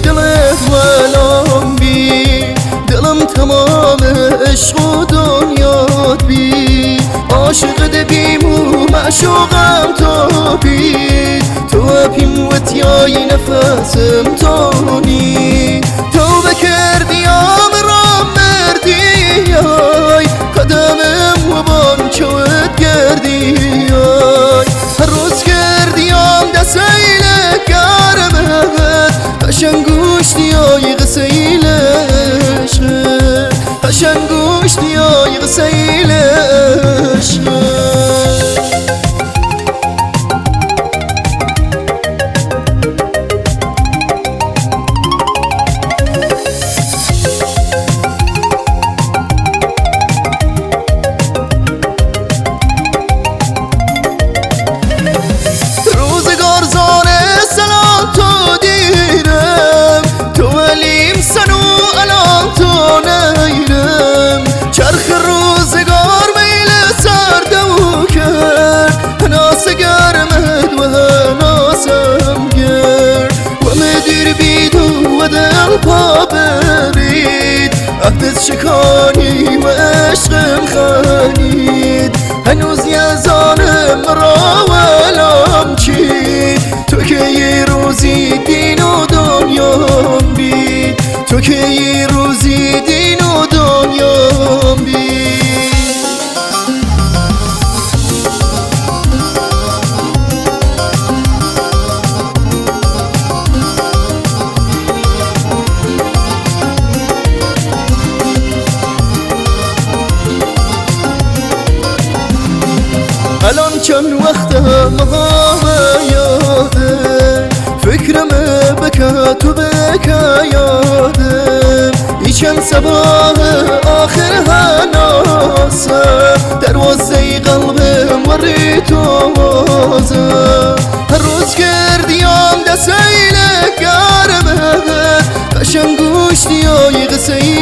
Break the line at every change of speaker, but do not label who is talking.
دلت ولام بی دلم تمام عشق و دنیات بی عاشق دبیم و معشوقم تو بی تو بیم و تیای نفسم تونی تو بکردی آمرام مردی آی قدمم و بان چوت گردی آی هر روز کردی آم دسیل کرمت قشنگوشتی آی غسیل عشق قشنگوشتی آی غسیل عشق چرخ روزگار میل سردمو کرد هناس گرمت و هناسم گرد و مدیر بید و دل پا برید عهدت شکانی و عشقم خانید هنوز یزانم را ولام چید تو که یه روزی دین و دنیام بید تو که یه روزی دین و دنیام بید الان چند وقت همه یاده فکرم بکا تو بکا یادم ای چند صباح آخر هناسم دروازه قلبم وری توازم هر روز کردیم دسیل گرمه قشنگوشتی آی غسیل